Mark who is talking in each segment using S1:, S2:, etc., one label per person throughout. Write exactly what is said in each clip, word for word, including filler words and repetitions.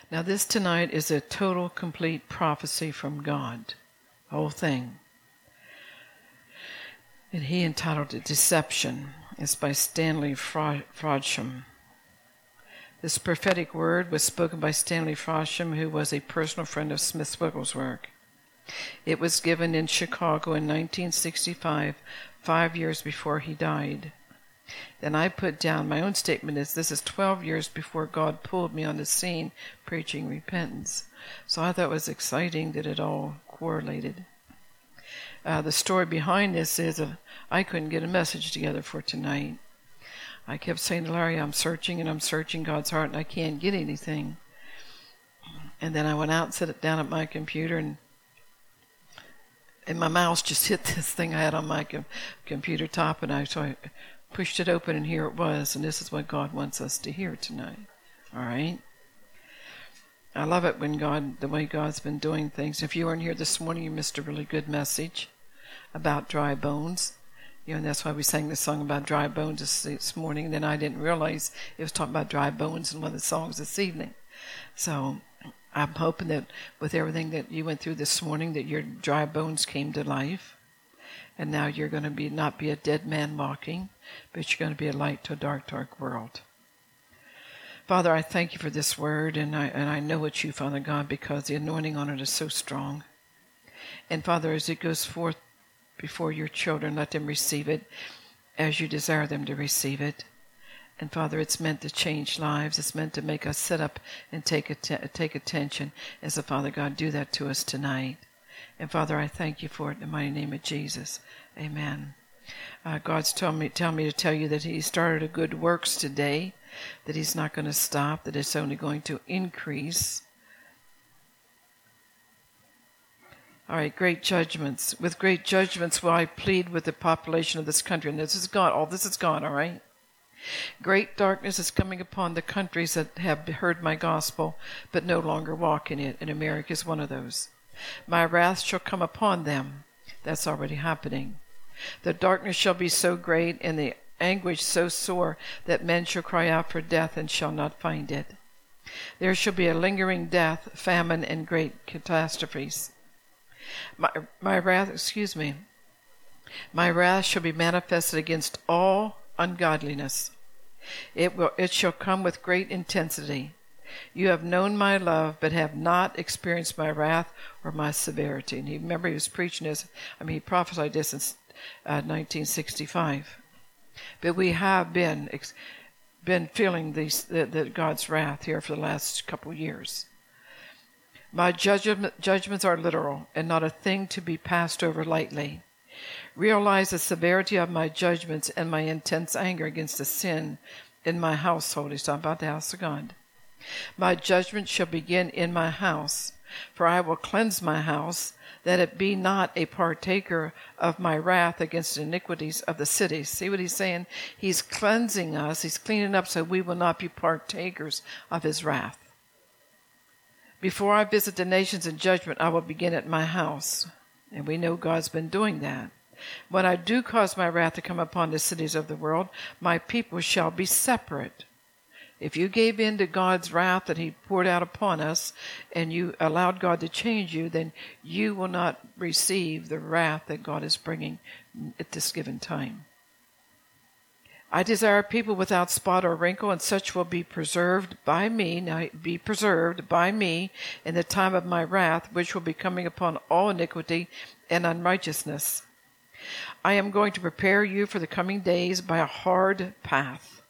S1: Now this tonight is a total, complete prophecy from God. The whole thing. And he entitled it Deception. It's by Stanley Frodsham. This prophetic word was spoken by Stanley Frodsham, who was a personal friend of Smith Wigglesworth. It was given in Chicago in nineteen sixty-five, five years before he died. Then I put down, my own statement is, this is twelve years before God pulled me on the scene preaching repentance. So I thought it was exciting that it all correlated. Uh, the story behind this is uh, I couldn't get a message together for tonight. I kept saying to Larry, I'm searching and I'm searching God's heart and I can't get anything. And then I went out and sat down at my computer and and my mouse just hit this thing I had on my com- computer top, and I so I pushed it open, and here it was. And this is what God wants us to hear tonight. All right. I love it when God, the way God's been doing things. If you weren't here this morning, you missed a really good message about dry bones. You know, and that's why we sang the song about dry bones this, this morning. And then I didn't realize it was talking about dry bones in one of the songs this evening. So I'm hoping that with everything that you went through this morning, that your dry bones came to life. And now you're going to be not be a dead man walking, but you're going to be a light to a dark, dark world. Father, I thank you for this word, and I and I know it's you, Father God, because the anointing on it is so strong. And Father, as it goes forth before your children, let them receive it as you desire them to receive it. And Father, it's meant to change lives. It's meant to make us sit up and take att- take attention. And so, Father God, do that to us tonight. And Father, I thank you for it in the mighty name of Jesus. Amen. Uh, God's telling me, tell me to tell you that he started a good works today, that he's not going to stop, that it's only going to increase. All right, great judgments. With great judgments will I plead with the population of this country. And this is God. All this is God, all right? Great darkness is coming upon the countries that have heard my gospel, but no longer walk in it. And America is one of those. My wrath shall come upon them. That's already happening. The darkness shall be so great and the anguish so sore that men shall cry out for death and shall not find it. There shall be a lingering death, famine, and great catastrophes. My, my wrath, excuse me, my wrath shall be manifested against all ungodliness. It will, it shall come with great intensity. You have known my love, but have not experienced my wrath or my severity. And he, remember, he was preaching this, I mean, he prophesied this in uh, nineteen sixty-five. But we have been been feeling these, the, the God's wrath here for the last couple of years. My judgment, judgments are literal and not a thing to be passed over lightly. Realize the severity of my judgments and my intense anger against the sin in my household. He's talking about the house of God. My judgment shall begin in my house, for I will cleanse my house, that it be not a partaker of my wrath against the iniquities of the cities. See what he's saying? He's cleansing us. He's cleaning up so we will not be partakers of his wrath. Before I visit the nations in judgment, I will begin at my house. And we know God's been doing that. When I do cause my wrath to come upon the cities of the world, my people shall be separate. If you gave in to God's wrath that he poured out upon us, and you allowed God to change you, then you will not receive the wrath that God is bringing at this given time. I desire people without spot or wrinkle, and such will be preserved by me, now be preserved by me in the time of my wrath, which will be coming upon all iniquity and unrighteousness. I am going to prepare you for the coming days by a hard path,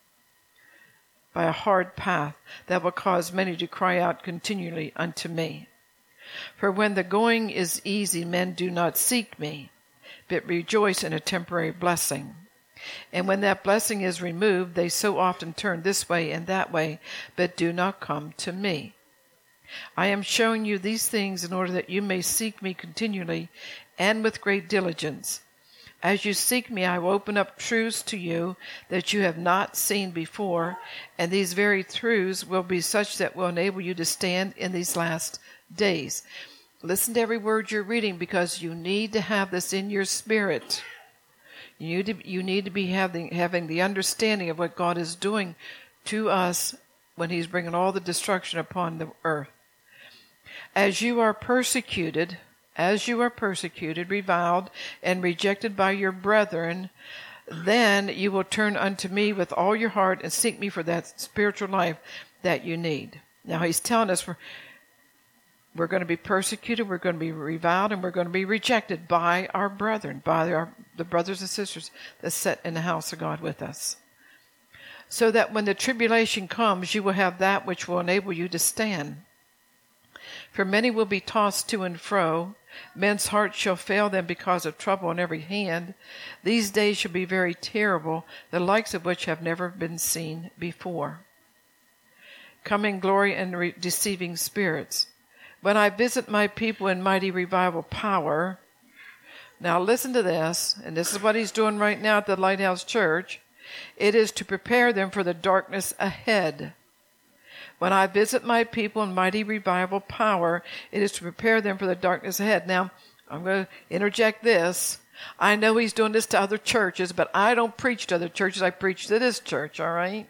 S1: by a hard path that will cause many to cry out continually unto me. For when the going is easy, men do not seek me, but rejoice in a temporary blessing. And when that blessing is removed, they so often turn this way and that way, but do not come to me. I am showing you these things in order that you may seek me continually and with great diligence. As you seek me, I will open up truths to you that you have not seen before, and these very truths will be such that will enable you to stand in these last days. Listen to every word you're reading, because you need to have this in your spirit. You need to, you need to be having, having the understanding of what God is doing to us when he's bringing all the destruction upon the earth. As you are persecuted, as you are persecuted, reviled, and rejected by your brethren, then you will turn unto me with all your heart and seek me for that spiritual life that you need. Now he's telling us we're, we're going to be persecuted, we're going to be reviled, and we're going to be rejected by our brethren, by our, the brothers and sisters that sit in the house of God with us. So that when the tribulation comes, you will have that which will enable you to stand. For many will be tossed to and fro. Men's hearts shall fail them because of trouble on every hand. These days shall be very terrible, the likes of which have never been seen before. Coming glory and re- deceiving spirits. When I visit my people in mighty revival power. Now listen to this, and this is what he's doing right now at the Lighthouse Church. It is to prepare them for the darkness ahead. When I visit my people in mighty revival power, it is to prepare them for the darkness ahead. Now, I'm going to interject this. I know he's doing this to other churches, but I don't preach to other churches. I preach to this church, all right?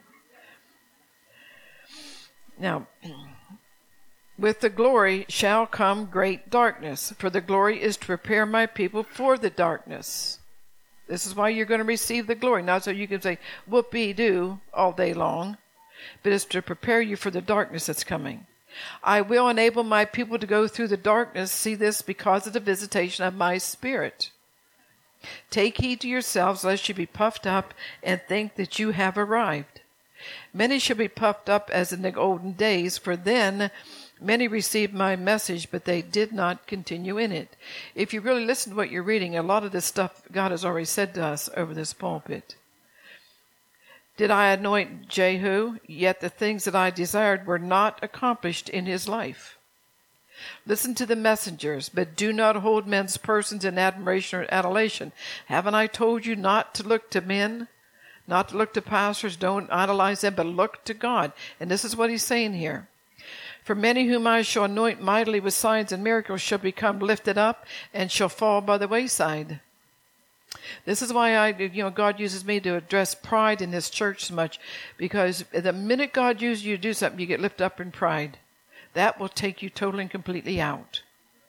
S1: Now, with the glory shall come great darkness, for the glory is to prepare my people for the darkness. This is why you're going to receive the glory. Not so you can say, whoopee-doo all day long, but it's to prepare you for the darkness that's coming. I will enable my people to go through the darkness, see this, because of the visitation of my Spirit. Take heed to yourselves, lest you be puffed up and think that you have arrived. Many shall be puffed up as in the olden days, for then many received my message, but they did not continue in it. If you really listen to what you're reading, a lot of this stuff God has already said to us over this pulpit. Did I anoint Jehu? Yet the things that I desired were not accomplished in his life. Listen to the messengers, but do not hold men's persons in admiration or adulation. Haven't I told you not to look to men? Not to look to pastors, don't idolize them, but look to God. And this is what he's saying here. For many whom I shall anoint mightily with signs and miracles shall become lifted up and shall fall by the wayside. This is why I, you know, God uses me to address pride in this church so much, because the minute God uses you to do something, you get lifted up in pride. That will take you totally and completely out.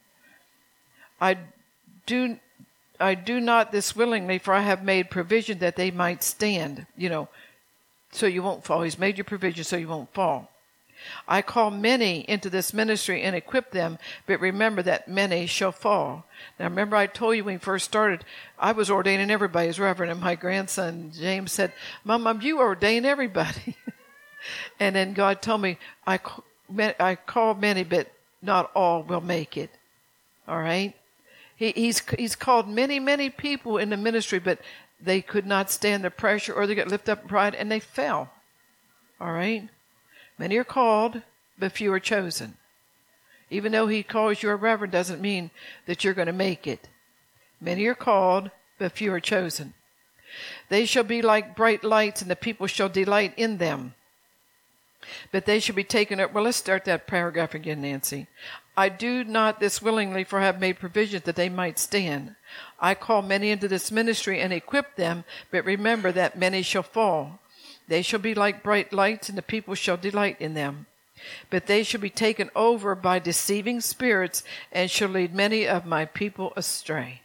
S1: I do, I do not this willingly, for I have made provision that they might stand, you know, so you won't fall. He's made your provision so you won't fall. I call many into this ministry and equip them, but remember that many shall fall. Now remember I told you when we first started, I was ordaining everybody as reverend, and my grandson James said, Mom, Mom, you ordain everybody. And then God told me, I, I call many, but not all will make it. All right? He, he's, he's called many, many people in the ministry, but they could not stand the pressure, or they got lifted up in pride and they fell. All right? Many are called, but few are chosen. Even though he calls you a reverend doesn't mean that you're going to make it. Many are called, but few are chosen. They shall be like bright lights, and the people shall delight in them. But they shall be taken up. Well, let's start that paragraph again, Nancy. I do not this willingly, for I have made provision that they might stand. I call many into this ministry and equip them, but remember that many shall fall. They shall be like bright lights, and the people shall delight in them. But they shall be taken over by deceiving spirits, and shall lead many of my people astray.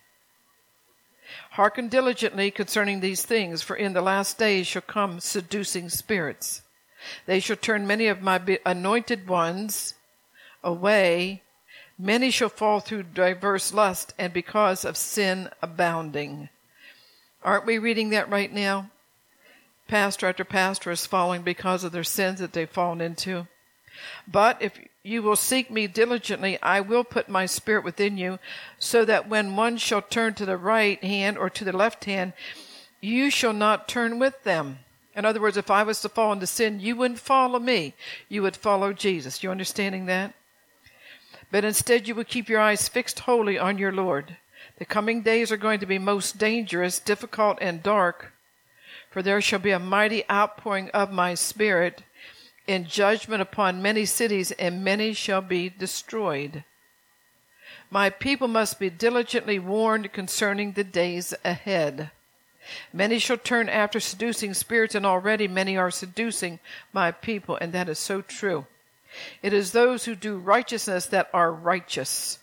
S1: Hearken diligently concerning these things, for in the last days shall come seducing spirits. They shall turn many of my anointed ones away. Many shall fall through diverse lusts, and because of sin abounding. Aren't we reading that right now? Pastor after pastor is falling because of their sins that they've fallen into. But if you will seek me diligently, I will put my spirit within you, so that when one shall turn to the right hand or to the left hand, you shall not turn with them. In other words, if I was to fall into sin, you wouldn't follow me. You would follow Jesus. You understanding that? But instead you would keep your eyes fixed wholly on your Lord. The coming days are going to be most dangerous, difficult, and dark. For there shall be a mighty outpouring of my Spirit in judgment upon many cities, and many shall be destroyed. My people must be diligently warned concerning the days ahead. Many shall turn after seducing spirits, and already many are seducing my people. And that is so true. It is those who do righteousness that are righteous.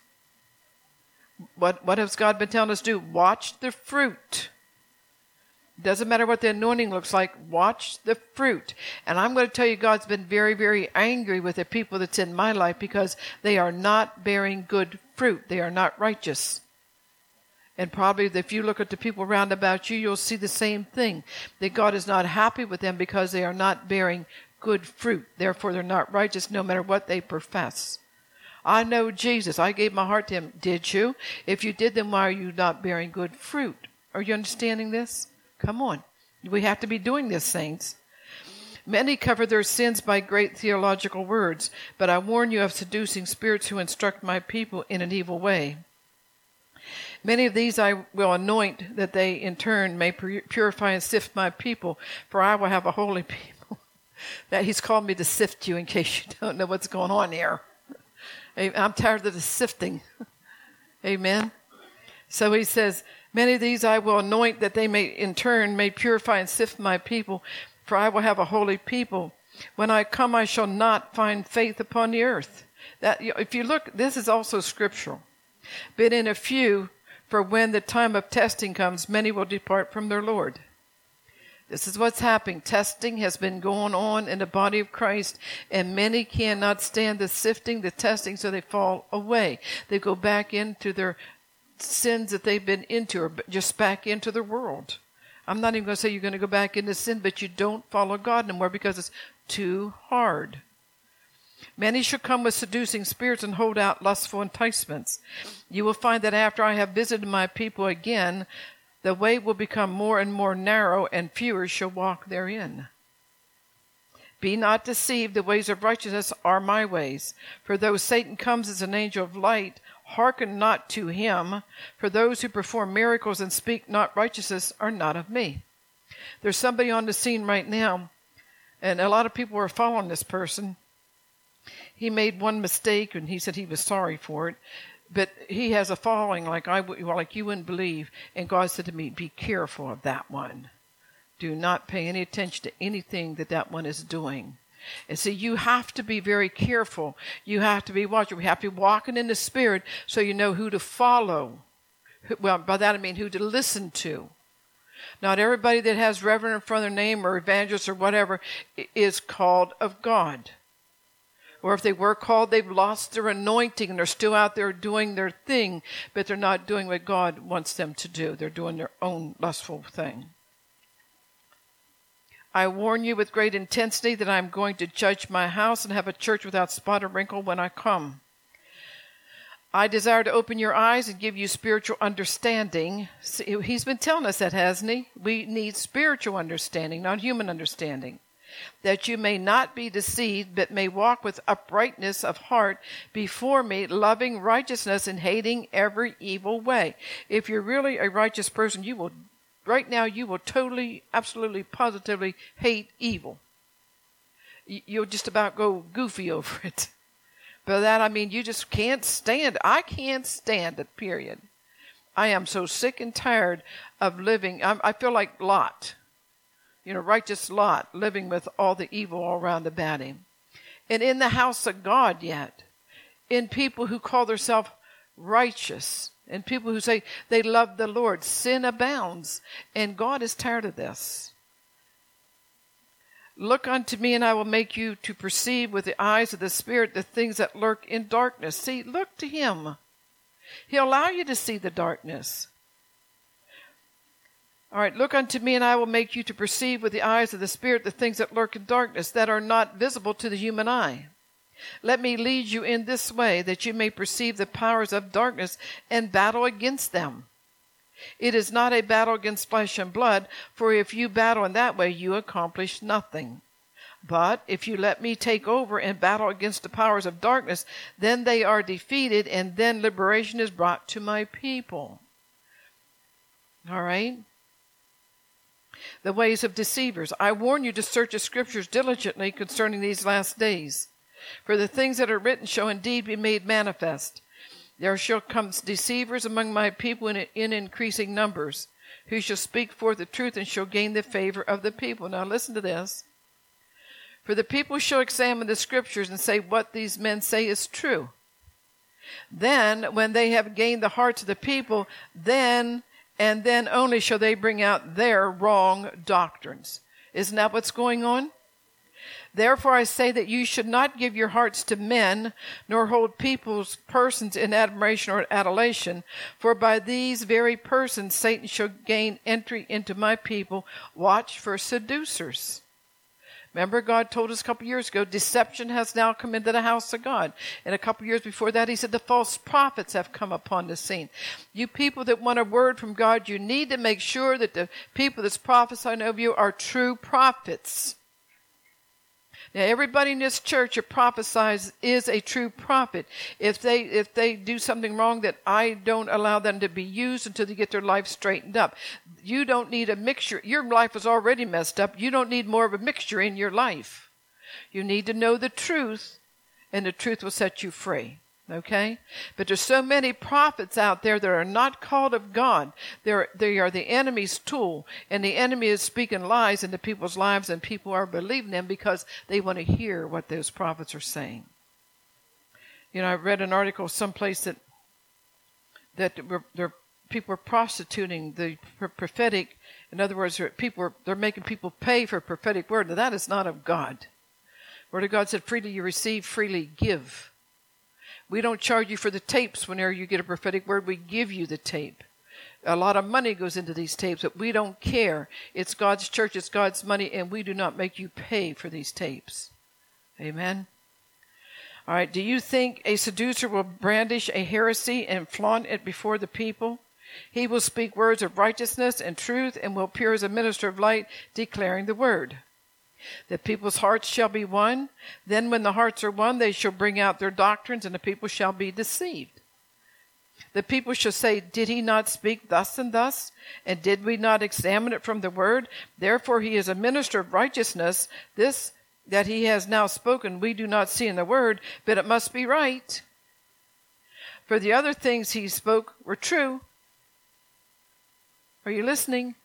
S1: What, what has God been telling us to do? Watch the fruit. Doesn't matter what the anointing looks like. Watch the fruit. And I'm going to tell you, God's been very, very angry with the people that's in my life because they are not bearing good fruit. They are not righteous. And probably if you look at the people around about you, you'll see the same thing. That God is not happy with them because they are not bearing good fruit. Therefore, they're not righteous no matter what they profess. I know Jesus. I gave my heart to him. Did you? If you did, then why are you not bearing good fruit? Are you understanding this? Come on. We have to be doing this, saints. Many cover their sins by great theological words, but I warn you of seducing spirits who instruct my people in an evil way. Many of these I will anoint, that they in turn may purify and sift my people, for I will have a holy people. That he's called me to sift you in case you don't know what's going on here. I'm tired of the sifting. Amen. So he says, many of these I will anoint, that they may in turn may purify and sift my people, for I will have a holy people. When I come, I shall not find faith upon the earth. That, if you look, this is also scriptural. But in a few, for when the time of testing comes, many will depart from their Lord. This is what's happening. Testing has been going on in the body of Christ, and many cannot stand the sifting, the testing, so they fall away. They go back into their sins that they've been into, or just back into the world. I'm not even going to say you're going to go back into sin, but you don't follow God anymore because it's too hard. Many shall come with seducing spirits and hold out lustful enticements. You will find that after I have visited my people again, the way will become more and more narrow, and fewer shall walk therein. Be not deceived, the ways of righteousness are my ways. For though Satan comes as an angel of light, hearken not to him. For those who perform miracles and speak not righteousness are not of me. There's somebody on the scene right now, and a lot of people are following this person. He made one mistake, and he said he was sorry for it. But he has a following like I like you wouldn't believe. And God said to me, be careful of that one. Do not pay any attention to anything that that one is doing. And see, you have to be very careful. You have to be watching. We have to be walking in the Spirit so you know who to follow. Well, by that I mean who to listen to. Not everybody that has Reverend in front of their name or evangelist or whatever is called of God. Or if they were called, they've lost their anointing and they're still out there doing their thing, but they're not doing what God wants them to do. They're doing their own lustful thing. I warn you with great intensity that I am going to judge my house and have a church without spot or wrinkle when I come. I desire to open your eyes and give you spiritual understanding. See, he's been telling us that, hasn't he? We need spiritual understanding, not human understanding. That you may not be deceived, but may walk with uprightness of heart before me, loving righteousness and hating every evil way. If you're really a righteous person, you will, right now, you will totally, absolutely, positively hate evil. You'll just about go goofy over it. By that I mean you just can't stand it. I can't stand it, period. I am so sick and tired of living. I'm, I feel like Lot. You know, righteous Lot, living with all the evil all around about him. And in the house of God yet, in people who call themselves righteous, and people who say they love the Lord, sin abounds, and God is tired of this. Look unto me, and I will make you to perceive with the eyes of the Spirit the things that lurk in darkness. See, look to him. He'll allow you to see the darkness. All right, look unto me, and I will make you to perceive with the eyes of the Spirit the things that lurk in darkness, that are not visible to the human eye. Let me lead you in this way, that you may perceive the powers of darkness and battle against them. It is not a battle against flesh and blood, for if you battle in that way, you accomplish nothing. But if you let me take over and battle against the powers of darkness, then they are defeated, and then liberation is brought to my people. All right? The ways of deceivers. I warn you to search the Scriptures diligently concerning these last days. For the things that are written shall indeed be made manifest. There shall come deceivers among my people in, in increasing numbers, who shall speak forth the truth and shall gain the favor of the people. Now listen to this. For the people shall examine the scriptures and say what these men say is true. Then, when they have gained the hearts of the people, then and then only shall they bring out their wrong doctrines. Isn't that what's going on? Therefore I say that you should not give your hearts to men, nor hold people's persons in admiration or adulation, for by these very persons Satan shall gain entry into my people. Watch for seducers. Remember, God told us a couple years ago, deception has now come into the house of God. And a couple years before that, he said the false prophets have come upon the scene. You people that want a word from God, you need to make sure that the people that's prophesying over you are true prophets. Now, everybody in this church that prophesies is a true prophet. If they if they do something wrong, that I don't allow them to be used until they get their life straightened up. You don't need a mixture. Your life is already messed up. You don't need more of a mixture in your life. You need to know the truth, and the truth will set you free. Okay? But there's so many prophets out there that are not called of God. They're, they are the enemy's tool, and the enemy is speaking lies into people's lives, and people are believing them because they want to hear what those prophets are saying. You know, I read an article someplace that that they're, people are prostituting the prophetic. In other words, people are, they're making people pay for a prophetic word. Now, that is not of God. Word of God said, freely you receive, freely give. We don't charge you for the tapes whenever you get a prophetic word. We give you the tape. A lot of money goes into these tapes, but we don't care. It's God's church, it's God's money, and we do not make you pay for these tapes. Amen? All right, do you think a seducer will brandish a heresy and flaunt it before the people? He will speak words of righteousness and truth and will appear as a minister of light, declaring the word. The people's hearts shall be won. Then when the hearts are won, they shall bring out their doctrines, and the people shall be deceived. The people shall say, did he not speak thus and thus? And did we not examine it from the word? Therefore he is a minister of righteousness. This that he has now spoken we do not see in the word, but it must be right. For the other things he spoke were true. Are you listening?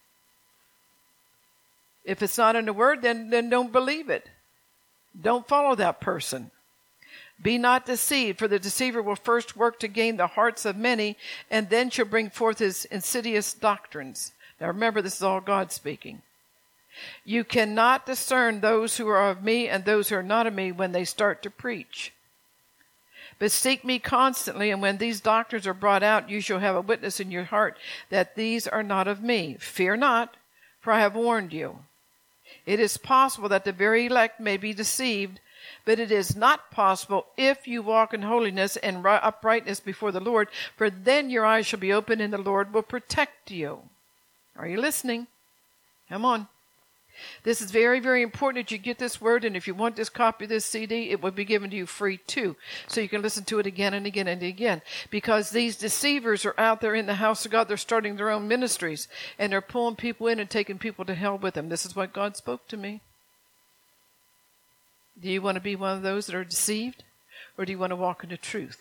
S1: If it's not in the word, then, then don't believe it. Don't follow that person. Be not deceived, for the deceiver will first work to gain the hearts of many, and then shall bring forth his insidious doctrines. Now remember, this is all God speaking. You cannot discern those who are of me and those who are not of me when they start to preach. But seek me constantly, and when these doctrines are brought out, you shall have a witness in your heart that these are not of me. Fear not, for I have warned you. It is possible that the very elect may be deceived, but it is not possible if you walk in holiness and uprightness before the Lord, for then your eyes shall be open and the Lord will protect you. Are you listening? Come on. This is very, very important that you get this word, and if you want this copy of this C D, it will be given to you free too, so you can listen to it again and again and again, because these deceivers are out there in the house of God. They're starting their own ministries, and they're pulling people in and taking people to hell with them. This is what God spoke to me. Do you want to be one of those that are deceived, or do you want to walk in the truth?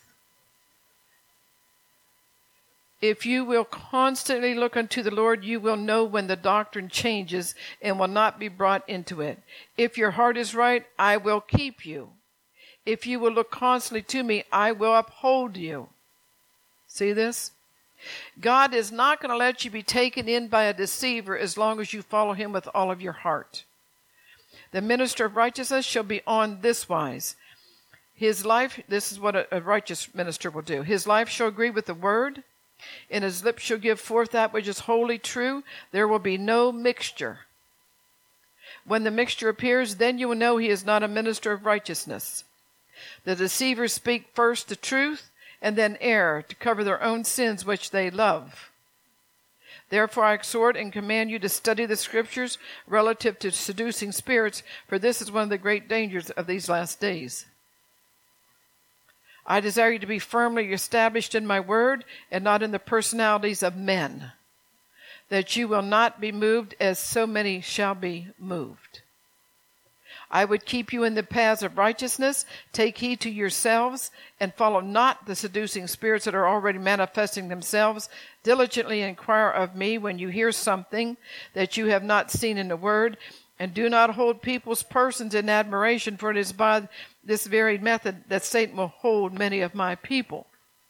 S1: If you will constantly look unto the Lord, you will know when the doctrine changes and will not be brought into it. If your heart is right, I will keep you. If you will look constantly to me, I will uphold you. See this? God is not going to let you be taken in by a deceiver as long as you follow him with all of your heart. The minister of righteousness shall be on this wise. His life, this is what a, a righteous minister will do. His life shall agree with the word, and his lips shall give forth that which is wholly true. There will be no mixture. When the mixture appears, then you will know he is not a minister of righteousness. The deceivers speak first the truth, and then err, to cover their own sins which they love. Therefore I exhort and command you to study the scriptures relative to seducing spirits, for this is one of the great dangers of these last days. I desire you to be firmly established in my word and not in the personalities of men, that you will not be moved as so many shall be moved. I would keep you in the paths of righteousness. Take heed to yourselves, and follow not the seducing spirits that are already manifesting themselves. Diligently inquire of me when you hear something that you have not seen in the word, and do not hold people's persons in admiration, for it is by this very method that Satan will hold many of my people.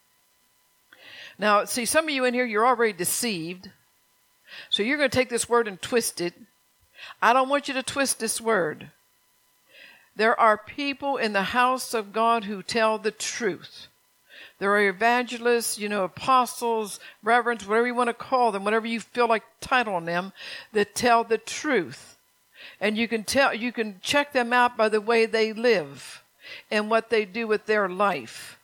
S1: Now, see, some of you in here, you're already deceived. So you're going to take this word and twist it. I don't want you to twist this word. There are people in the house of God who tell the truth. There are evangelists, you know, apostles, reverends, whatever you want to call them, whatever you feel like titling them, that tell the truth. And you can tell, you can check them out by the way they live and what they do with their life.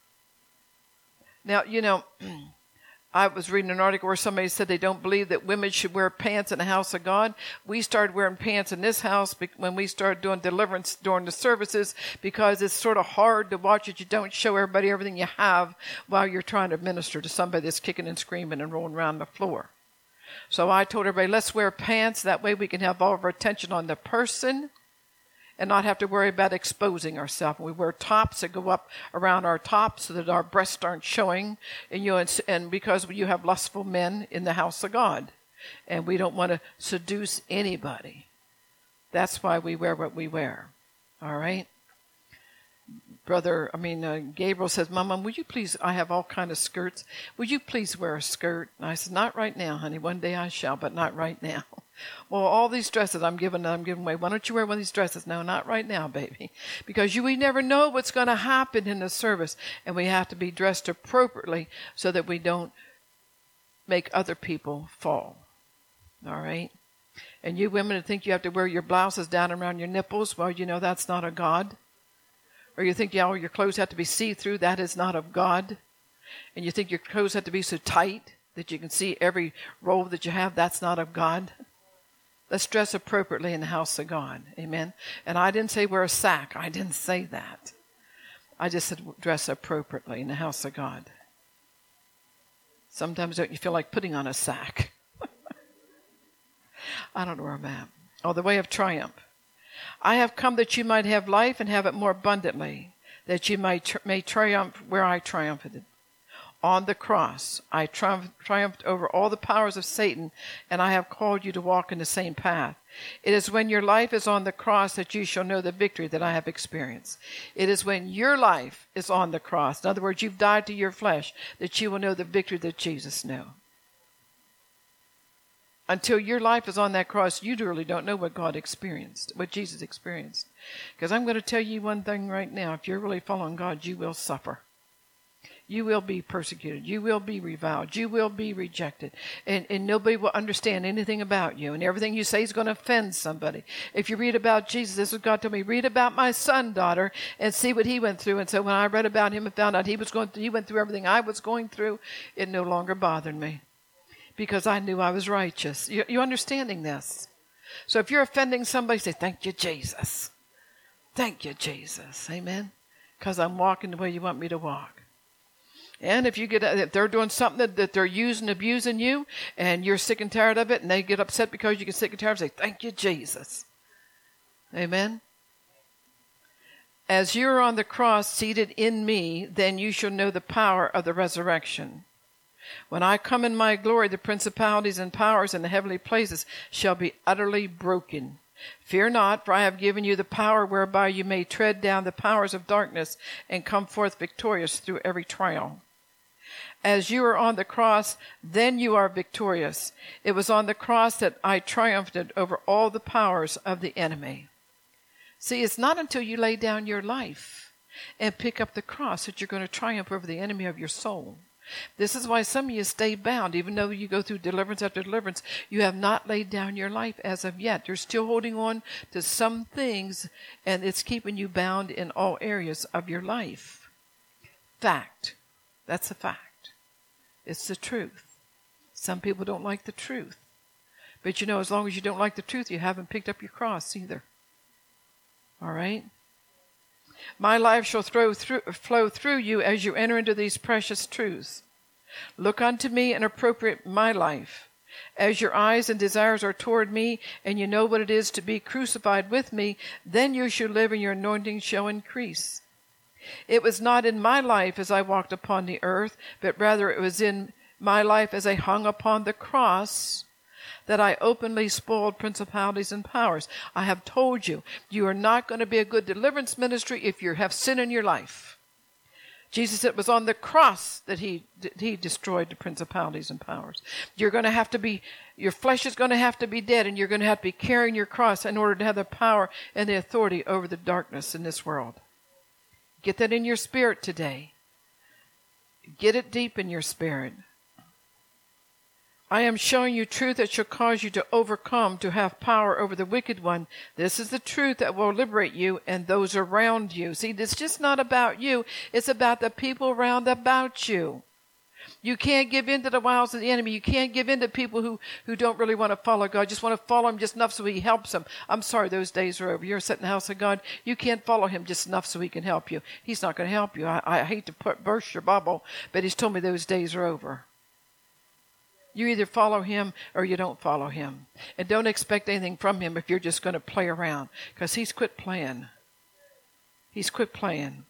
S1: Now, you know, I was reading an article where somebody said they don't believe that women should wear pants in the house of God. We started wearing pants in this house when we started doing deliverance during the services, because it's sort of hard to watch it. You don't show everybody everything you have while you're trying to minister to somebody that's kicking and screaming and rolling around the floor. So I told everybody, let's wear pants. That way we can have all of our attention on the person and not have to worry about exposing ourselves. We wear tops that go up around our tops so that our breasts aren't showing. And, you know, and, and because you have lustful men in the house of God, and we don't want to seduce anybody. That's why we wear what we wear. All right? Brother, I mean, uh, Gabriel says, Mama, would you please, I have all kind of skirts. Would you please wear a skirt? And I said, not right now, honey. One day I shall, but not right now. Well, all these dresses I'm giving, I'm giving away. Why don't you wear one of these dresses? No, not right now, baby. Because you, we never know what's going to happen in the service. And we have to be dressed appropriately so that we don't make other people fall. All right? And you women that think you have to wear your blouses down around your nipples, well, you know that's not of God. Or you think, yeah, all your clothes have to be see-through, that is not of God. And you think your clothes have to be so tight that you can see every robe that you have, that's not of God. Let's dress appropriately in the house of God. Amen. And I didn't say wear a sack. I didn't say that. I just said dress appropriately in the house of God. Sometimes don't you feel like putting on a sack? I don't know where I'm at. Oh, the way of triumph. I have come that you might have life and have it more abundantly, that you might tri- may triumph where I triumphed. On the cross, I triumph, triumphed over all the powers of Satan, and I have called you to walk in the same path. It is when your life is on the cross that you shall know the victory that I have experienced. It is when your life is on the cross, in other words, you've died to your flesh, that you will know the victory that Jesus knew. Until your life is on that cross, you really don't know what God experienced, what Jesus experienced. Because I'm going to tell you one thing right now. If you're really following God, you will suffer. You will be persecuted. You will be reviled. You will be rejected. And, and nobody will understand anything about you. And everything you say is going to offend somebody. If you read about Jesus, this is what God told me, read about my son, daughter, and see what he went through. And so when I read about him and found out he was going through, he went through everything I was going through, it no longer bothered me. Because I knew I was righteous. You, you understanding this? So if you're offending somebody, say, thank you, Jesus. Thank you, Jesus. Amen? Because I'm walking the way you want me to walk. And if you get, if they're doing something that, that they're using, abusing you, and you're sick and tired of it, and they get upset because you get sick and tired, say, thank you, Jesus. Amen? As you are on the cross seated in me, then you shall know the power of the resurrection. When I come in my glory, the principalities and powers in the heavenly places shall be utterly broken. Fear not, for I have given you the power whereby you may tread down the powers of darkness and come forth victorious through every trial. As you are on the cross, then you are victorious. It was on the cross that I triumphed over all the powers of the enemy. See, it's not until you lay down your life and pick up the cross that you're going to triumph over the enemy of your soul. This is why some of you stay bound. Even though you go through deliverance after deliverance, you have not laid down your life as of yet. You're still holding on to some things, and it's keeping you bound in all areas of your life. Fact. That's a fact. It's the truth. Some people don't like the truth. But you know, as long as you don't like the truth, you haven't picked up your cross either. All right? My life shall throw through, flow through you as you enter into these precious truths. Look unto me and appropriate my life. As your eyes and desires are toward me, and you know what it is to be crucified with me, then you shall live and your anointing shall increase. It was not in my life as I walked upon the earth, but rather it was in my life as I hung upon the cross that I openly spoiled principalities and powers. I have told you, you are not going to be a good deliverance ministry if you have sin in your life. Jesus said it was on the cross that he he destroyed the principalities and powers. You're going to have to be, your flesh is going to have to be dead, and you're going to have to be carrying your cross in order to have the power and the authority over the darkness in this world. Get that in your spirit today. Get it deep in your spirit. I am showing you truth that shall cause you to overcome, to have power over the wicked one. This is the truth that will liberate you and those around you. See, it's just not about you. It's about the people around about you. You can't give in to the wiles of the enemy. You can't give in to people who, who don't really want to follow God, just want to follow him just enough so he helps them. I'm sorry, those days are over. You're sitting in the house of God. You can't follow him just enough so he can help you. He's not going to help you. I, I hate to put, burst your bubble, but he's told me those days are over. You either follow him or you don't follow him. And don't expect anything from him if you're just going to play around, because he's quit playing. He's quit playing.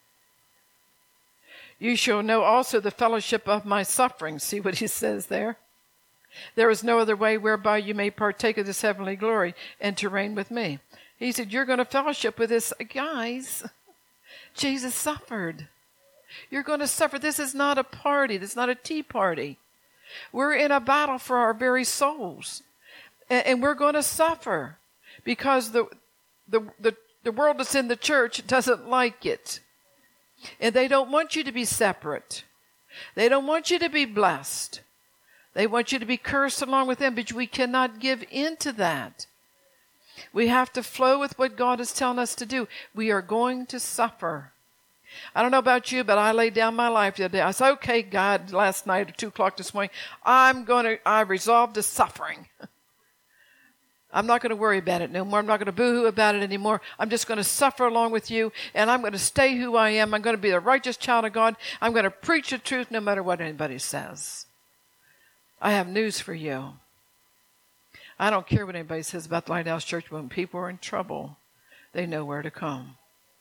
S1: You shall know also the fellowship of my sufferings. See what he says there? There is no other way whereby you may partake of this heavenly glory and to reign with me. He said, you're going to fellowship with this. Guys, Jesus suffered. You're going to suffer. This is not a party. This is not a tea party. We're in a battle for our very souls. And, and we're going to suffer because the, the, the, the world that's in the church doesn't like it. And they don't want you to be separate. They don't want you to be blessed. They want you to be cursed along with them, but we cannot give in to that. We have to flow with what God is telling us to do. We are going to suffer. I don't know about you, but I laid down my life the other day. I said, okay, God, last night at two o'clock this morning, I'm going to, I resolved to suffering. I'm not going to worry about it no more. I'm not going to boo-hoo about it anymore. I'm just going to suffer along with you, and I'm going to stay who I am. I'm going to be a righteous child of God. I'm going to preach the truth no matter what anybody says. I have news for you. I don't care what anybody says about the Lighthouse Church. When people are in trouble, they know where to come.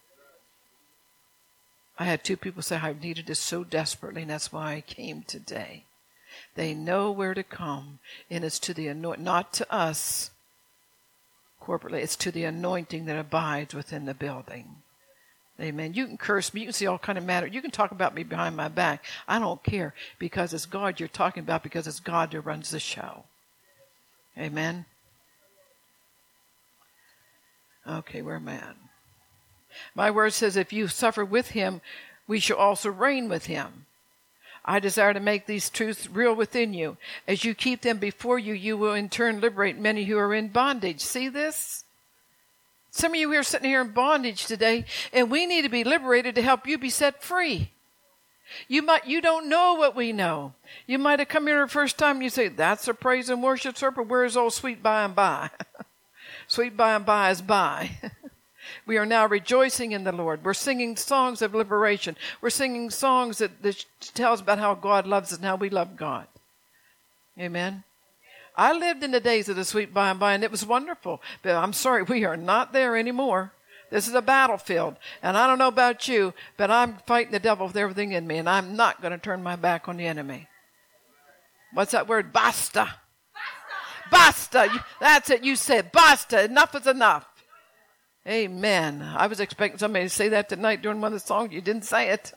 S1: I had two people say, I needed this so desperately, and that's why I came today. They know where to come, and it's to the anointing, not to us corporately. It's to the anointing that abides within the building. Amen. You can curse me. You can say all kind of matter. You can talk about me behind my back. I don't care, because it's God you're talking about, because it's God who runs the show. Amen. Okay, where am I at? My word says, if you suffer with him, we shall also reign with him. I desire to make these truths real within you. As you keep them before you, you will in turn liberate many who are in bondage. See this? Some of you are sitting here in bondage today, and we need to be liberated to help you be set free. You might, you don't know what we know. You might have come here the first time and you say, that's a praise and worship service, but where's old sweet by and by? Sweet by and by is by. We are now rejoicing in the Lord. We're singing songs of liberation. We're singing songs that, that tells about how God loves us and how we love God. Amen. I lived in the days of the sweet by and by, and it was wonderful. But I'm sorry, we are not there anymore. This is a battlefield. And I don't know about you, but I'm fighting the devil with everything in me, and I'm not going to turn my back on the enemy. What's that word? Basta. Basta. Basta. That's it. You said basta. Enough is enough. Amen. I was expecting somebody to say that tonight during one of the songs. You didn't say it.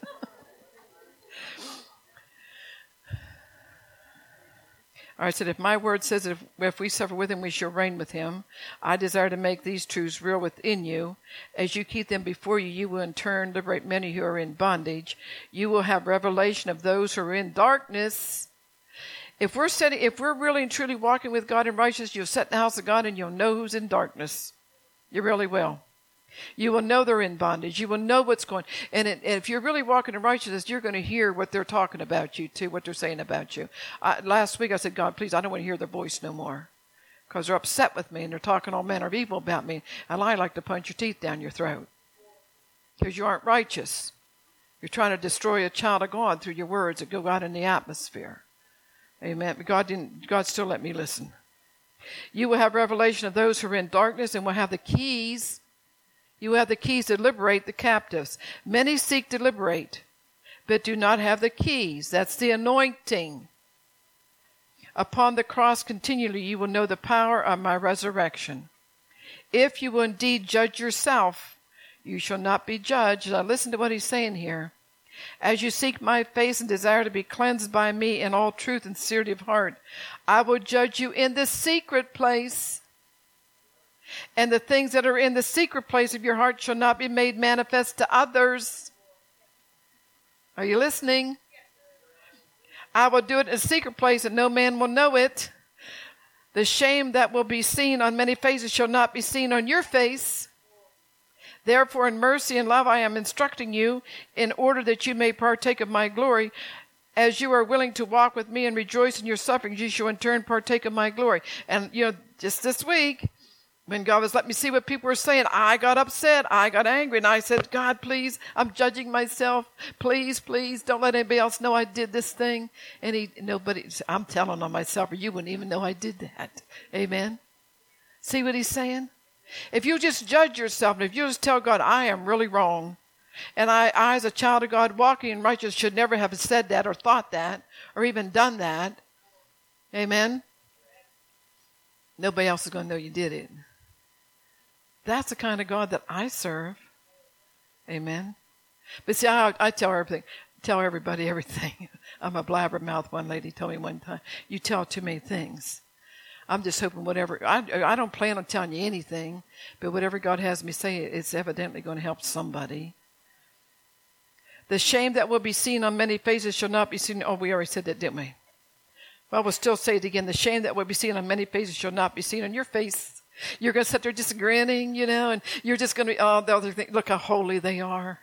S1: All right, so if my word says that if, if we suffer with him, we shall reign with him. I desire to make these truths real within you. As you keep them before you, you will in turn liberate many who are in bondage. You will have revelation of those who are in darkness. If we're setting, if we're really and truly walking with God in righteousness, you'll sit in the house of God and you'll know who's in darkness. You really will. You will know they're in bondage. You will know what's going on. And, it, and if you're really walking in righteousness, you're going to hear what they're talking about you too, what they're saying about you. I, last week I said, God, please, I don't want to hear their voice no more, because they're upset with me and they're talking all manner of evil about me. And I like to punch your teeth down your throat, because you aren't righteous. You're trying to destroy a child of God through your words that go out in the atmosphere. Amen. But God didn't, God still let me listen. You will have revelation of those who are in darkness and will have the keys. You will have the keys to liberate the captives. Many seek to liberate, but do not have the keys. That's the anointing. Upon the cross continually you will know the power of my resurrection. If you will indeed judge yourself, you shall not be judged. Now listen to what he's saying here. As you seek my face and desire to be cleansed by me in all truth and sincerity of heart, I will judge you in the secret place. And the things that are in the secret place of your heart shall not be made manifest to others. Are you listening? I will do it in a secret place and no man will know it. The shame that will be seen on many faces shall not be seen on your face. Therefore, in mercy and love, I am instructing you in order that you may partake of my glory. As you are willing to walk with me and rejoice in your sufferings, you shall in turn partake of my glory. And, you know, just this week, when God was letting me see what people were saying, I got upset. I got angry. And I said, God, please, I'm judging myself. Please, please, don't let anybody else know I did this thing. And he, nobody, I'm telling on myself, or you wouldn't even know I did that. Amen. See what he's saying? If you just judge yourself, and if you just tell God, I am really wrong, and I, I as a child of God walking in righteousness should never have said that or thought that or even done that. Amen. Nobody else is going to know you did it. That's the kind of God that I serve. Amen. But see, I, I tell everything, tell everybody everything. I'm a blabbermouth. One lady told me one time, you tell too many things. I'm just hoping whatever, I, I don't plan on telling you anything, but whatever God has me say, it's evidently going to help somebody. The shame that will be seen on many faces shall not be seen. Oh, we already said that, didn't we? Well, we'll still say it again. The shame that will be seen on many faces shall not be seen on your face. You're going to sit there just grinning, you know, and you're just going to be, oh, the other thing, look how holy they are.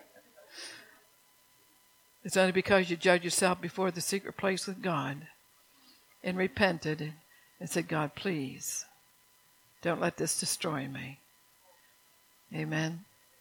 S1: It's only because you judge yourself before the secret place with God and repented and said, God, please, don't let this destroy me. Amen.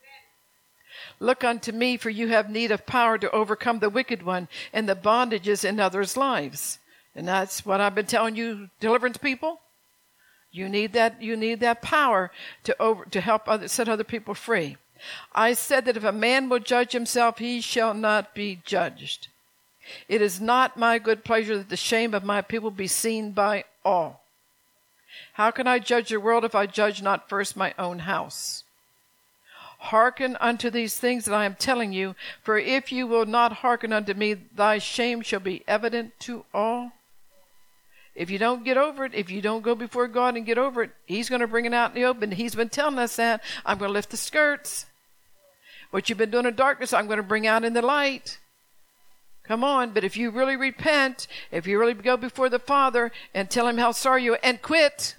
S1: Look unto me, for you have need of power to overcome the wicked one and the bondages in others' lives. And that's what I've been telling you, deliverance people. You need that, you need that power to over, to help other, set other people free. I said that if a man will judge himself, he shall not be judged. It is not my good pleasure that the shame of my people be seen by all. How can I judge the world if I judge not first my own house? Hearken unto these things that I am telling you, for if you will not hearken unto me, thy shame shall be evident to all. If you don't get over it, if you don't go before God and get over it, he's going to bring it out in the open. He's been telling us that. I'm going to lift the skirts. What you've been doing in darkness, I'm going to bring out in the light. Come on. But if you really repent, if you really go before the Father and tell him how sorry you are, and quit,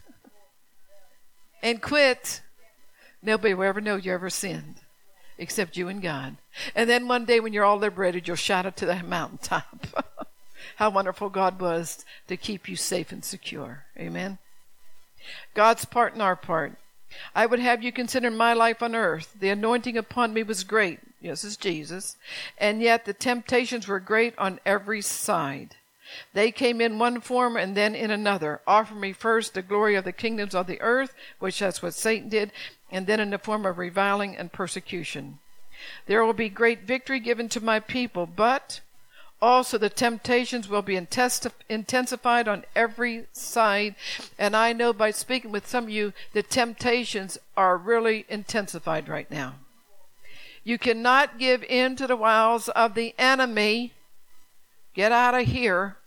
S1: and quit, nobody will ever know you ever sinned except you and God. And then one day when you're all liberated, you'll shout it to the mountaintop. How wonderful God was to keep you safe and secure. Amen. God's part and our part. I would have you consider my life on earth. The anointing upon me was great. Yes, it's Jesus. And yet the temptations were great on every side. They came in one form and then in another. Offer me first the glory of the kingdoms of the earth, which that's what Satan did, and then in the form of reviling and persecution. There will be great victory given to my people, but also the temptations will be intensified on every side. And I know by speaking with some of you, the temptations are really intensified right now. You cannot give in to the wiles of the enemy. Get out of here.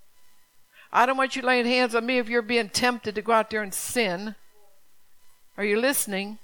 S1: I don't want you laying hands on me if you're being tempted to go out there and sin. Are you listening?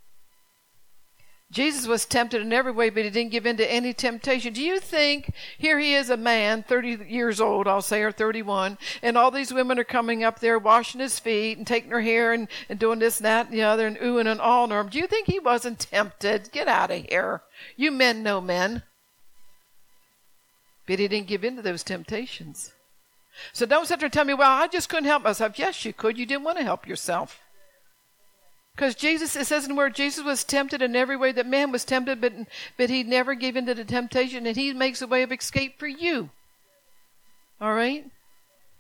S1: Jesus was tempted in every way, but he didn't give in to any temptation. Do you think, here he is a man, thirty years old, I'll say, or thirty-one, and all these women are coming up there washing his feet and taking her hair and, and doing this and that and the other and oohing and awing her. Do you think he wasn't tempted? Get out of here. You men know men. But he didn't give in to those temptations. So don't sit there and tell me, well, I just couldn't help myself. Yes, you could. You didn't want to help yourself. Because Jesus, it says in the word, Jesus was tempted in every way that man was tempted, but, but he never gave in to the temptation, and he makes a way of escape for you. All right?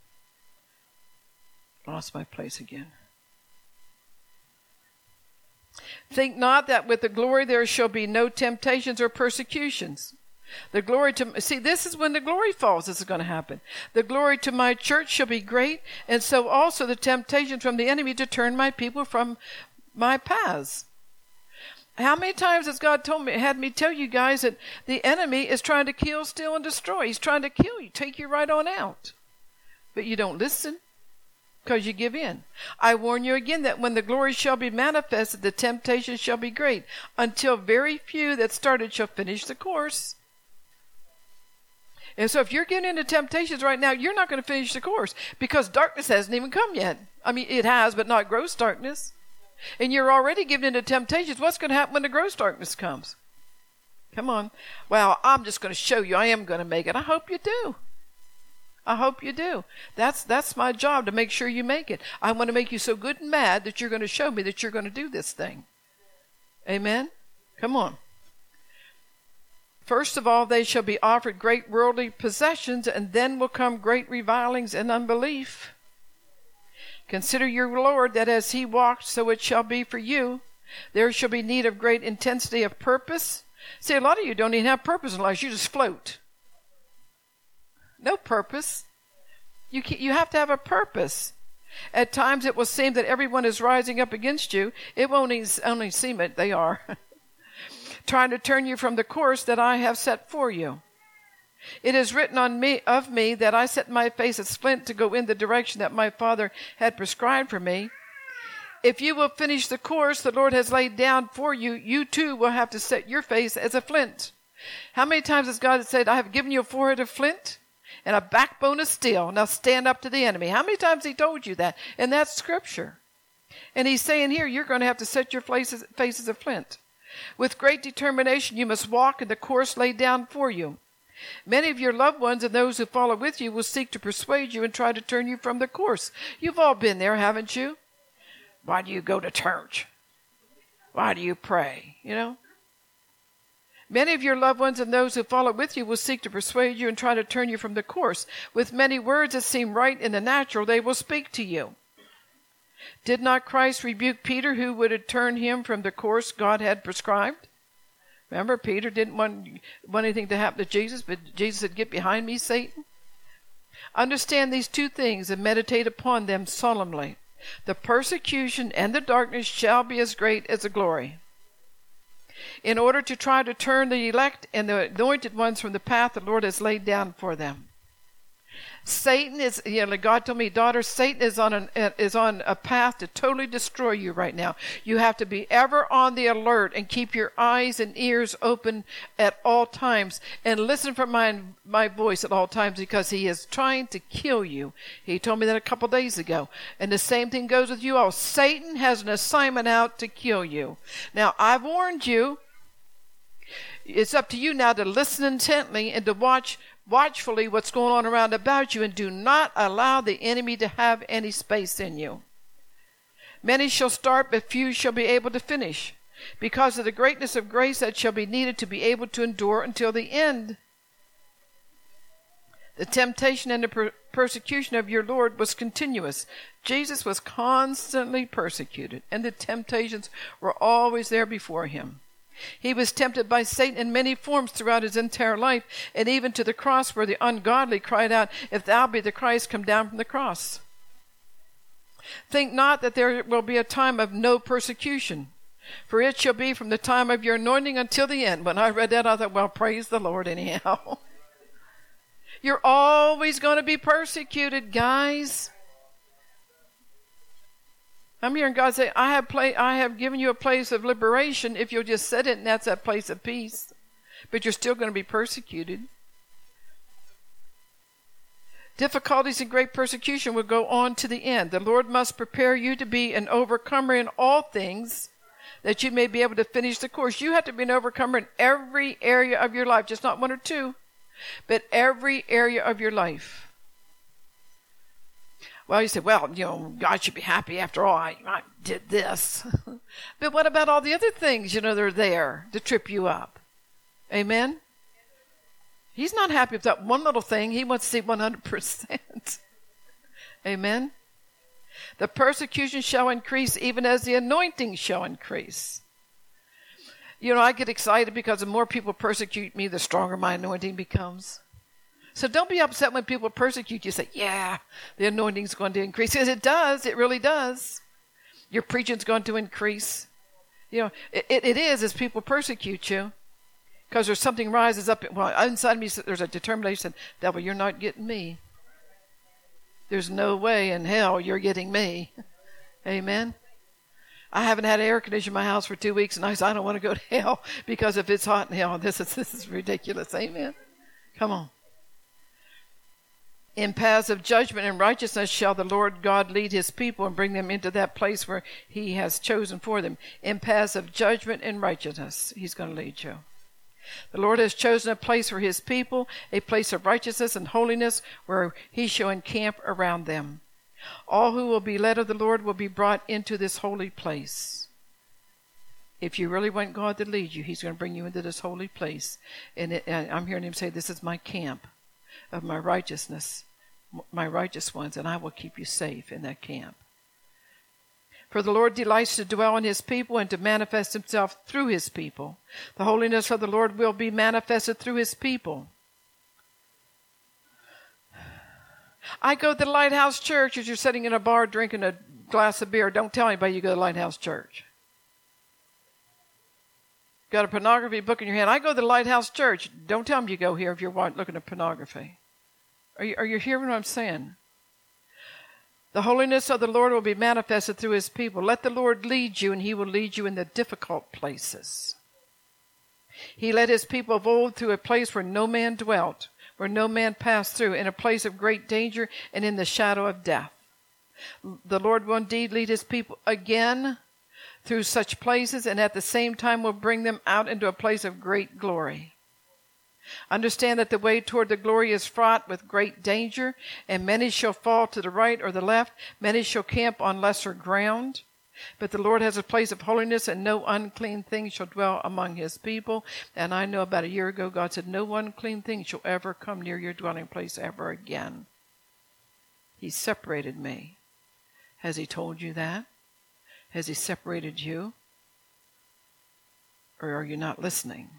S1: Lost my place again. Think not that with the glory there shall be no temptations or persecutions. The glory to, see, this is when the glory falls, this is going to happen. The glory to my church shall be great, and so also the temptation from the enemy to turn my people from my paths. How many times has God told me, had me tell you guys that the enemy is trying to kill, steal, and destroy? He's trying to kill you, take you right on out. But you don't listen because you give in. I warn you again that when the glory shall be manifested, the temptation shall be great, until very few that started shall finish the course. And so if you're getting into temptations right now, you're not going to finish the course because darkness hasn't even come yet. I mean, it has, but not gross darkness. And you're already giving into temptations. What's going to happen when the gross darkness comes? Come on. Well, I'm just going to show you I am going to make it. I hope you do. I hope you do. That's that's my job, to make sure you make it. I want to make you so good and mad that you're going to show me that you're going to do this thing. Amen? Come on. First of all, they shall be offered great worldly possessions, and then will come great revilings and unbelief. Consider your Lord, that as he walked, so it shall be for you. There shall be need of great intensity of purpose. See, a lot of you don't even have purpose in life. You just float. No purpose. You can, you have to have a purpose. At times it will seem that everyone is rising up against you. It won't only seem it, they are. Trying to turn you from the course that I have set for you. It is written on me of me that I set my face as flint to go in the direction that my Father had prescribed for me. If you will finish the course the Lord has laid down for you, you too will have to set your face as a flint. How many times has God said, I have given you a forehead of flint and a backbone of steel. Now stand up to the enemy. How many times he told you that? And that's scripture. And he's saying here, you're going to have to set your face as, face as a flint. With great determination, you must walk in the course laid down for you. Many of your loved ones and those who follow with you will seek to persuade you and try to turn you from the course. You've all been there, haven't you? Why do you go to church? Why do you pray? You know? Many of your loved ones and those who follow with you will seek to persuade you and try to turn you from the course. With many words that seem right in the natural, they will speak to you. Did not Christ rebuke Peter, who would have turned him from the course God had prescribed? Remember, Peter didn't want, want anything to happen to Jesus, but Jesus said, get behind me, Satan. Understand these two things and meditate upon them solemnly. The persecution and the darkness shall be as great as the glory. In order to try to turn the elect and the anointed ones from the path the Lord has laid down for them. Satan is, you know, God told me, daughter, Satan is on an is on a path to totally destroy you right now. You have to be ever on the alert and keep your eyes and ears open at all times and listen for my my voice at all times, because he is trying to kill you. He told me that a couple days ago. And the same thing goes with you all. Satan has an assignment out to kill you. Now, I've warned you. It's up to you now to listen intently and to watch watchfully what's going on around about you, and do not allow the enemy to have any space in you. Many shall start, but few shall be able to finish, because of the greatness of grace that shall be needed to be able to endure until the end. The temptation and the per- persecution of your Lord was continuous. Jesus was constantly persecuted, and the temptations were always there before him. He was tempted by Satan in many forms throughout his entire life, and even to the cross, where the ungodly cried out, if thou be the Christ, come down from the cross. Think not that there will be a time of no persecution, for it shall be from the time of your anointing until the end. When I read that, I thought, well, praise the Lord anyhow. You're always going to be persecuted, guys. I'm hearing God say, I have play, I have given you a place of liberation if you'll just set it, and that's that place of peace. But you're still going to be persecuted. Difficulties and great persecution will go on to the end. The Lord must prepare you to be an overcomer in all things, that you may be able to finish the course. You have to be an overcomer in every area of your life, just not one or two, but every area of your life. Well, you say, well, you know, God should be happy after all. I, I did this. But what about all the other things, you know, that are there to trip you up? Amen? He's not happy with that one little thing. He wants to see one hundred percent. Amen? The persecution shall increase even as the anointing shall increase. You know, I get excited because the more people persecute me, the stronger my anointing becomes. So don't be upset when people persecute you. Say, yeah, the anointing's going to increase. Because it does. It really does. Your preaching's going to increase. You know, it, it, it is as people persecute you. Because there's something rises up. Well, inside me, there's a determination. Devil, you're not getting me. There's no way in hell you're getting me. Amen. I haven't had air conditioning in my house for two weeks, and I said, I don't want to go to hell because if it's hot in hell, this is, this is ridiculous. Amen. Come on. In paths of judgment and righteousness shall the Lord God lead his people and bring them into that place where he has chosen for them. In paths of judgment and righteousness, he's going to lead you. The Lord has chosen a place for his people, a place of righteousness and holiness where he shall encamp around them. All who will be led of the Lord will be brought into this holy place. If you really want God to lead you, he's going to bring you into this holy place. And it, I'm hearing him say, this is my camp of my righteousness, my righteous ones, and I will keep you safe in that camp. For the Lord delights to dwell in his people and to manifest himself through his people. The holiness of the Lord will be manifested through his people. I go to the Lighthouse Church as you're sitting in a bar drinking a glass of beer. Don't tell anybody you go to the Lighthouse Church. Got a pornography book in your hand. I go to the Lighthouse Church. Don't tell them you go here if you're looking at pornography. Are you, are you hearing what I'm saying? The holiness of the Lord will be manifested through his people. Let the Lord lead you, and he will lead you in the difficult places. He led his people of old through a place where no man dwelt, where no man passed through, in a place of great danger and in the shadow of death. The Lord will indeed lead his people again through such places, and at the same time will bring them out into a place of great glory. Understand that the way toward the glory is fraught with great danger, and many shall fall to the right or the left. Many shall camp on lesser ground. But the Lord has a place of holiness, and no unclean thing shall dwell among his people. And I know about a year ago, God said, no unclean thing shall ever come near your dwelling place ever again. He separated me. Has he told you that? Has he separated you? Or are you not listening?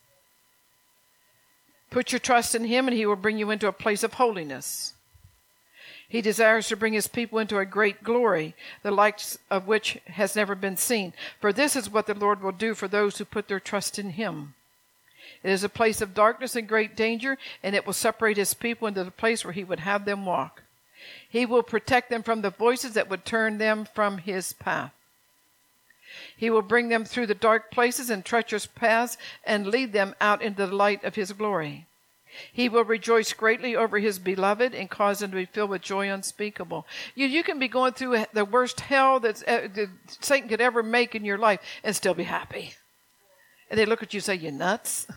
S1: Put your trust in him, and he will bring you into a place of holiness. He desires to bring his people into a great glory, the likes of which has never been seen. For this is what the Lord will do for those who put their trust in him. It is a place of darkness and great danger, and it will separate his people into the place where he would have them walk. He will protect them from the voices that would turn them from his path. He will bring them through the dark places and treacherous paths and lead them out into the light of his glory. He will rejoice greatly over his beloved and cause them to be filled with joy unspeakable. You, you can be going through the worst hell that's, uh, that Satan could ever make in your life and still be happy. And they look at you and say, you nuts?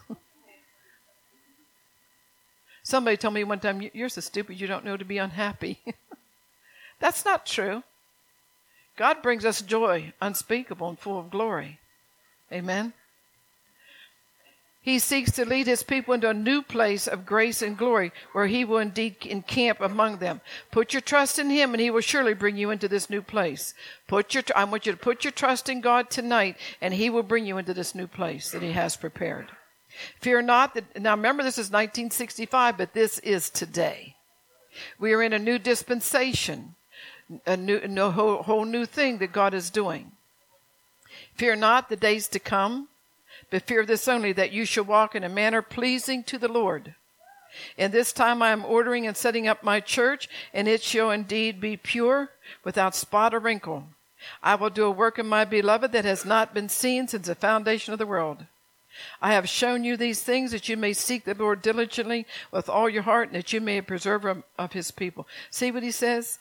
S1: Somebody told me one time, you're so stupid you don't know to be unhappy. That's not true. God brings us joy unspeakable and full of glory. Amen. He seeks to lead his people into a new place of grace and glory where he will indeed encamp among them. Put your trust in him, and he will surely bring you into this new place. Put your, I want you to put your trust in God tonight, and he will bring you into this new place that he has prepared. Fear not. That, now remember, this is nineteen sixty-five, but this is today. We are in a new dispensation. A new, no, whole, whole new thing that God is doing. Fear not the days to come, but fear this only, that you shall walk in a manner pleasing to the Lord. In this time I am ordering and setting up my church, and it shall indeed be pure, without spot or wrinkle. I will do a work in my beloved that has not been seen since the foundation of the world. I have shown you these things that you may seek the Lord diligently with all your heart, and that you may preserve him of his people. See what he says?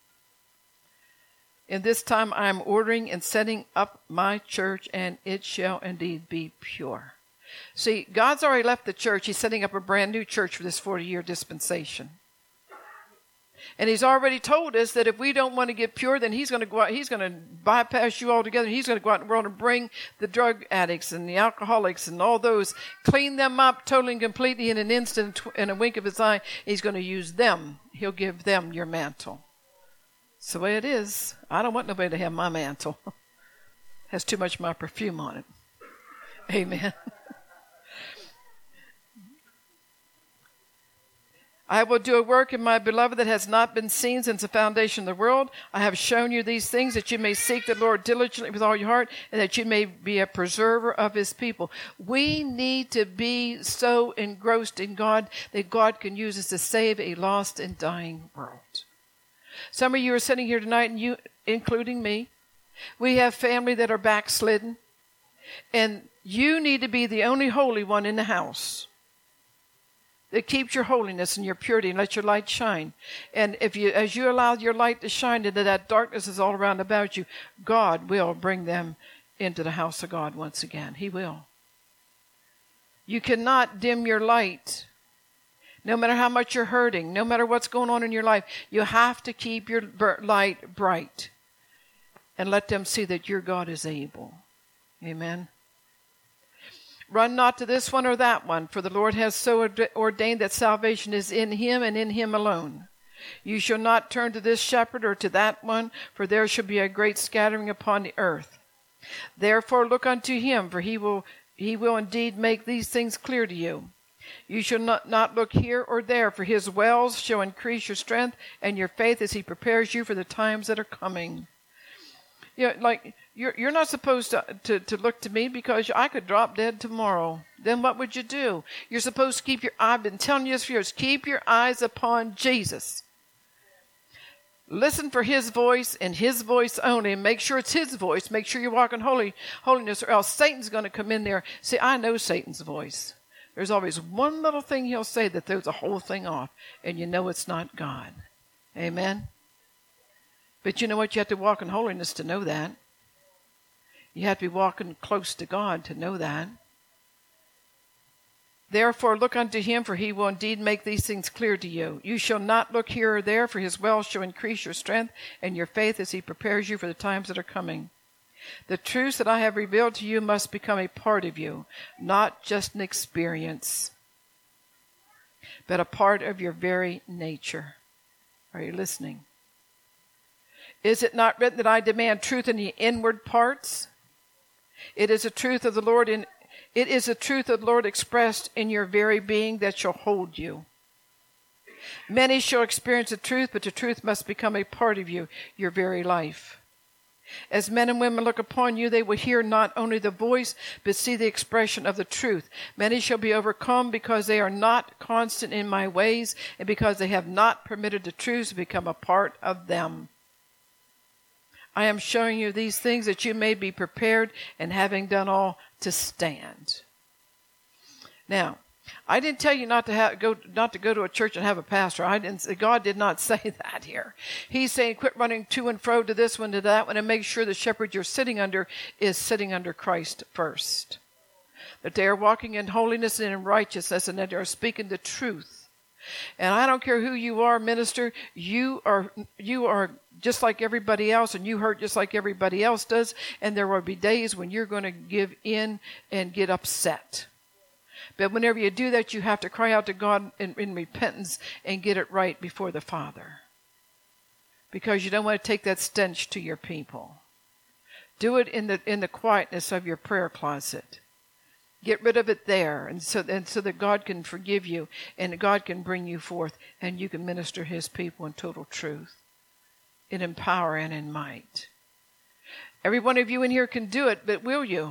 S1: In this time I am ordering and setting up my church, and it shall indeed be pure. See, God's already left the church. He's setting up a brand new church for this forty-year dispensation. And he's already told us that if we don't want to get pure, then he's going to go out, he's going to bypass you altogether. He's going to go out in the world and bring the drug addicts and the alcoholics and all those, clean them up totally and completely in an instant, in a wink of his eye. He's going to use them. He'll give them your mantle. It's the way it is. I don't want nobody to have my mantle. Has too much of my perfume on it. Amen. I will do a work in my beloved that has not been seen since the foundation of the world. I have shown you these things that you may seek the Lord diligently with all your heart, and that you may be a preserver of his people. We need to be so engrossed in God that God can use us to save a lost and dying world. Some of you are sitting here tonight, and you, including me, we have family that are backslidden, and you need to be the only holy one in the house that keeps your holiness and your purity, and let your light shine. And if you, as you allow your light to shine into that darkness is all around about you, God will bring them into the house of God once again. He will. You cannot dim your light. No matter how much you're hurting, no matter what's going on in your life, you have to keep your light bright and let them see that your God is able. Amen. Run not to this one or that one, for the Lord has so ordained that salvation is in him and in him alone. You shall not turn to this shepherd or to that one, for there shall be a great scattering upon the earth. Therefore look unto him, for he will he will indeed make these things clear to you. You shall not, not look here or there, for his wells shall increase your strength and your faith as he prepares you for the times that are coming. You know, like, you're, you're not supposed to, to, to look to me because I could drop dead tomorrow. Then what would you do? You're supposed to keep your, I've been telling you this for years, keep your eyes upon Jesus. Listen for his voice and his voice only, and make sure it's his voice. Make sure you're walking holy, holiness, or else Satan's going to come in there. See, I know Satan's voice. There's always one little thing he'll say that throws the whole thing off, and you know it's not God. Amen? But you know what? You have to walk in holiness to know that. You have to be walking close to God to know that. Therefore look unto him, for he will indeed make these things clear to you. You shall not look here or there, for his wells shall increase your strength and your faith as he prepares you for the times that are coming. The truths that I have revealed to you must become a part of you, not just an experience, but a part of your very nature. Are you listening? Is it not written that I demand truth in the inward parts? It is the truth of the Lord in it is the truth of the Lord expressed in your very being that shall hold you. Many shall experience the truth, but the truth must become a part of you, your very life. As men and women look upon you, they will hear not only the voice, but see the expression of the truth. Many shall be overcome because they are not constant in my ways, and because they have not permitted the truth to become a part of them. I am showing you these things that you may be prepared, and having done all, to stand. Now, I didn't tell you not to have, go not to go to a church and have a pastor. I didn't. God did not say that here. He's saying quit running to and fro to this one, to that one, and make sure the shepherd you're sitting under is sitting under Christ first. That they are walking in holiness and in righteousness, and that they are speaking the truth. And I don't care who you are, minister, you are you are just like everybody else, and you hurt just like everybody else does, and there will be days when you're going to give in and get upset. But whenever you do that, you have to cry out to God in, in repentance and get it right before the Father. Because you don't want to take that stench to your people. Do it in the in the quietness of your prayer closet. Get rid of it there, and so and so that God can forgive you, and God can bring you forth, and you can minister his people in total truth, in power and in might. Every one of you in here can do it, but will you?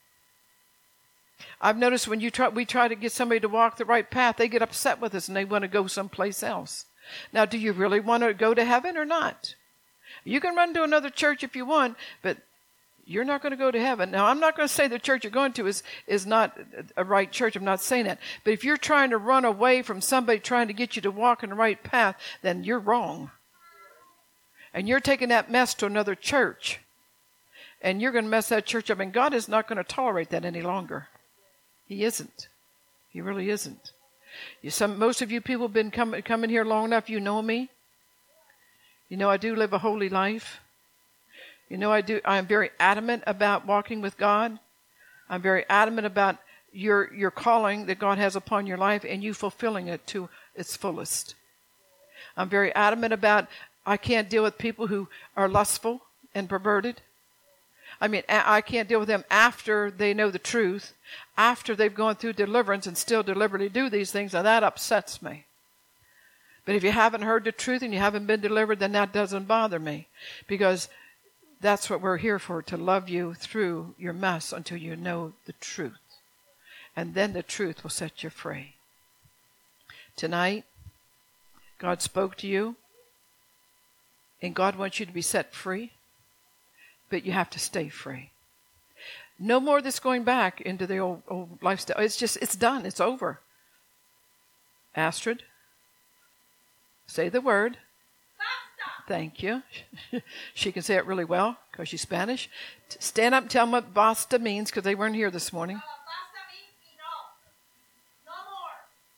S1: I've noticed when you try, we try to get somebody to walk the right path, they get upset with us and they want to go someplace else. Now, do you really want to go to heaven or not? You can run to another church if you want, but you're not going to go to heaven. Now, I'm not going to say the church you're going to is, is not a right church. I'm not saying that. But if you're trying to run away from somebody trying to get you to walk in the right path, then you're wrong. And you're taking that mess to another church. And you're going to mess that church up. And God is not going to tolerate that any longer. He isn't. He really isn't. You, some, most of you people have been coming coming here long enough. You know me. You know I do live a holy life. You know I do. I am very adamant about walking with God. I'm very adamant about your your calling that God has upon your life and you fulfilling it to its fullest. I'm very adamant about I can't deal with people who are lustful and perverted. I mean, I can't deal with them after they know the truth, after they've gone through deliverance and still deliberately do these things, and that upsets me. But if you haven't heard the truth and you haven't been delivered, then that doesn't bother me, because that's what we're here for, to love you through your mess until you know the truth. And then the truth will set you free. Tonight, God spoke to you, and God wants you to be set free, but you have to stay free. No more of this going back into the old, old lifestyle. It's just, it's done. It's over. Astrid, say the word. Basta. Thank you. She can say it really well because she's Spanish. Stand up and tell them what basta means, because they weren't here this morning.
S2: Uh, basta means no. No more.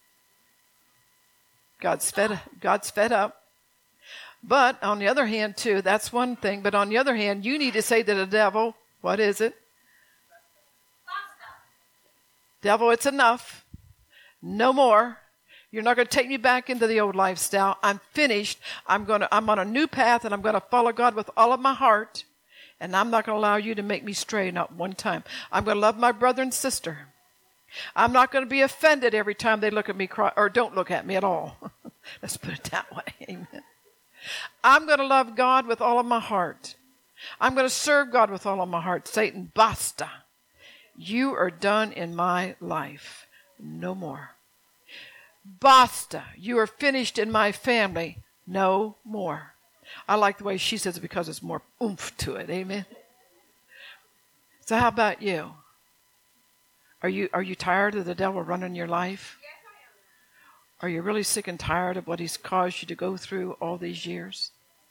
S1: God's fed, God's fed up. But on the other hand, too, that's one thing. But on the other hand, you need to say to the devil, what is it?
S2: Basta.
S1: Devil, it's enough. No more. You're not going to take me back into the old lifestyle. I'm finished. I'm going to, I'm on a new path, and I'm going to follow God with all of my heart. And I'm not going to allow you to make me stray, not one time. I'm going to love my brother and sister. I'm not going to be offended every time they look at me, cry, or don't look at me at all. Let's put it that way. Amen. I'm going to love God with all of my heart. I'm going to serve God with all of my heart. Satan, basta. You are done in my life. No more. Basta. You are finished in my family. No more. I like the way she says it because it's more oomph to it. Amen. So how about you? Are you, are you tired of the devil running your life? Are you really sick and tired of what he's caused you to go through all these years?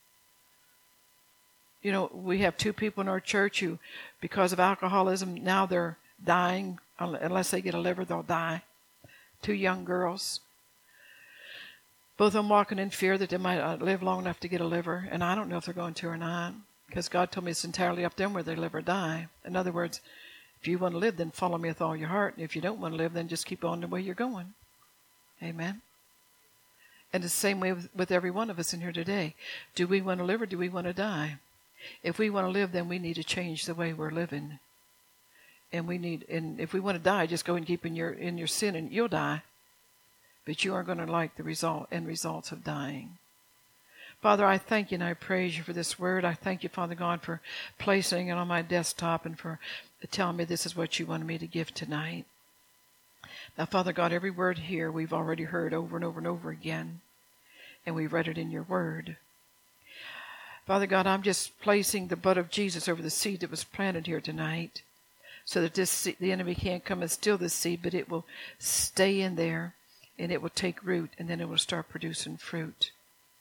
S1: You know, we have two people in our church who, because of alcoholism, now they're dying. Unless they get a liver, they'll die. Two young girls. Both of them walking in fear that they might not live long enough to get a liver. And I don't know if they're going to or not, because God told me it's entirely up to them whether they live or die. In other words, if you want to live, then follow me with all your heart. And if you don't want to live, then just keep on the way you're going. Amen. And it's the same way with, with every one of us in here today. Do we want to live or do we want to die? If we want to live, then we need to change the way we're living. And we need, and if we want to die, just go and keep in your in your sin and you'll die. But you aren't going to like the result and results of dying. Father, I thank you and I praise you for this word. I thank you, Father God, for placing it on my desktop and for telling me this is what you wanted me to give tonight. Now, Father God, every word here we've already heard over and over and over again, and we've read it in your word. Father God, I'm just placing the blood of Jesus over the seed that was planted here tonight, so that this seed, the enemy can't come and steal this seed, but it will stay in there, and it will take root, and then it will start producing fruit.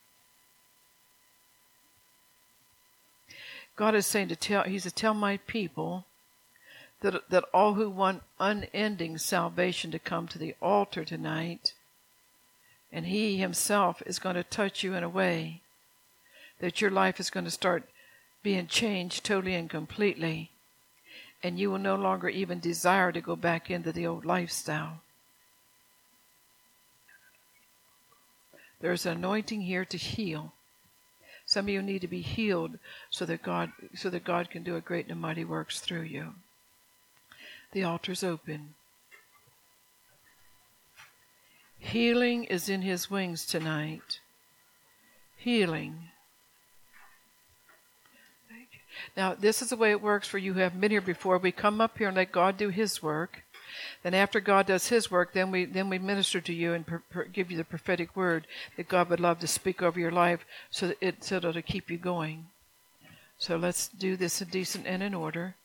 S1: God is saying to tell, He's to tell my people That, that all who want unending salvation to come to the altar tonight, and He Himself is going to touch you in a way that your life is going to start being changed totally and completely, and you will no longer even desire to go back into the old lifestyle. There's an anointing here to heal. Some of you need to be healed so that God, so that God can do a great and mighty works through you. The altar's open. Healing is in His wings tonight. Healing. Thank you. Now, this is the way it works for you who have been here before. We come up here and let God do His work. Then after God does His work, then we then we minister to you and per, per, give you the prophetic word that God would love to speak over your life so that it so that it'll keep you going. So let's do this in decent and in order.